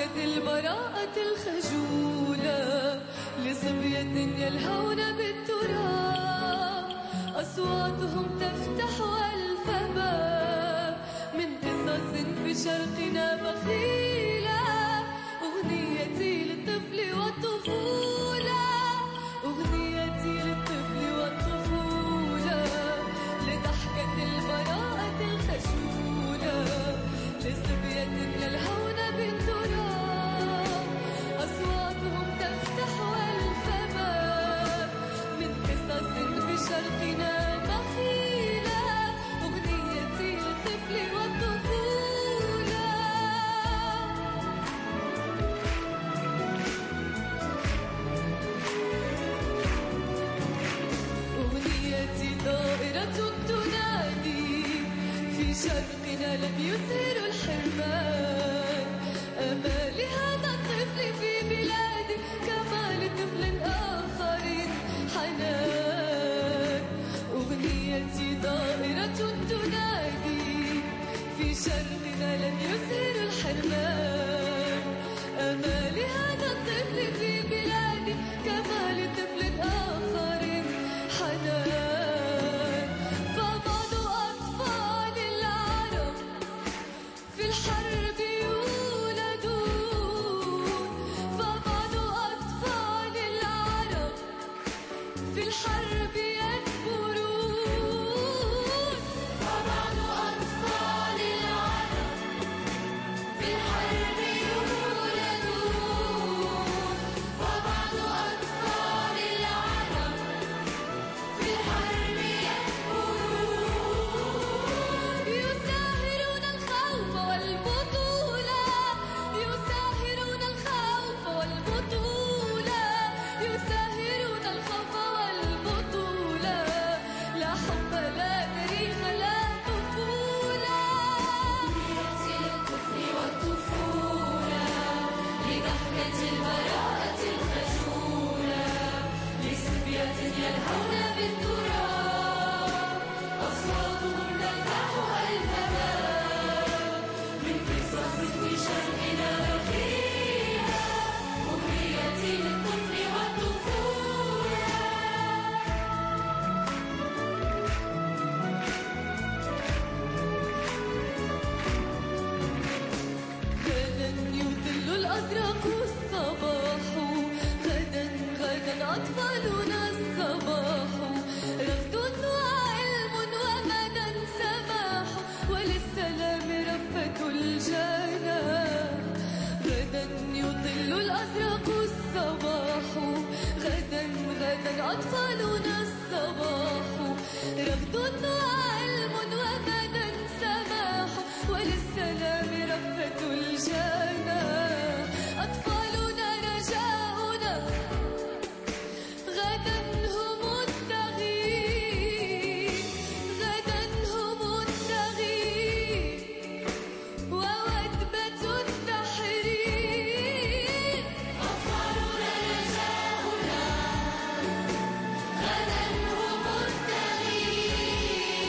لضحكة البراءة الخجولة لصبية يلهون بالتراب، أصواتهم تفتح ألف باب من قصص في شرقنا بخيلة. أغنيتي للطفل والطفولة، أغنيتي للطفل والطفولة لضحكة البراءة الخجولة لصبية يلهون بالتراب، أصواتهم تفتح ألف باب من قصص في شرقنا بخيلة. أغنيتي للطفل والطفولة. أغنيتي طائرة تنادي في شرقنا لم يثير الحرمان، أمال هذا الطفل في بلادي كما لطفل آخر حنان. أغنيتي طائرة تنادي في شرقنا لم يثير الحرمان، أمال هذا الطفل في بلادي كما لطفل آخر حنان. فبعض أطفال العرب في الحرب يولدون، فبعض أطفال العرب في الحرب يكبرون، فبعض أطفال العرب في الحرب يولدون، فبعض أطفال العرب في الحرب يكبرون. يساهرون الخوف والبطولة، يساهرون الخوف والبطولة، يساهرون الخوف والبطولة. لا حب لا تاريخ لا طفولة. أغنيتي للطفل والطفولة لضحكة البراءة الخجولة لصبية يلهون بالتراب، أصواتهم تفتح ألف باب من قصص في شرقنا بخيلة. أغنيتي للطفل والطفولة. غدا يطل الأزرق الصباح، غدا غدا أطفالنا الصباح، رفض وعلم ومدى سماح وللسلام رفة الجناح. غدا يطل الأزرق الصباح، غدا غدا أطفالنا الصباح، رفض وعلم ومدى سماح وللسلام رفة الجناح. أطفالنا رجاؤنا غدا هم التغيير، غدا هم التغيير ووثبة التحرير. أطفالنا رجاؤنا غدا هم التغيير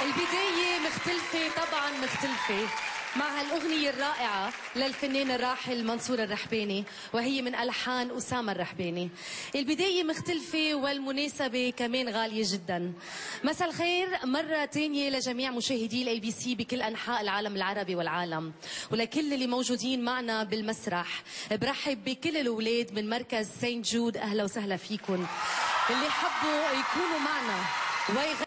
البداية مختلفة طبعا مختلفة مع هالأغنية الرائعة للفنان الراحل منصور الرحباني، وهي من ألحان أسامة الرحباني. البداية مختلفة والمناسبة كمان غالية جدا. مساء الخير مرة تانية لجميع مشاهدي الاي بي سي بكل أنحاء العالم العربي والعالم، ولكل اللي موجودين معنا بالمسرح. برحب بكل الأولاد من مركز سانت جود، أهلا وسهلا فيكم اللي حبوا يكونوا معنا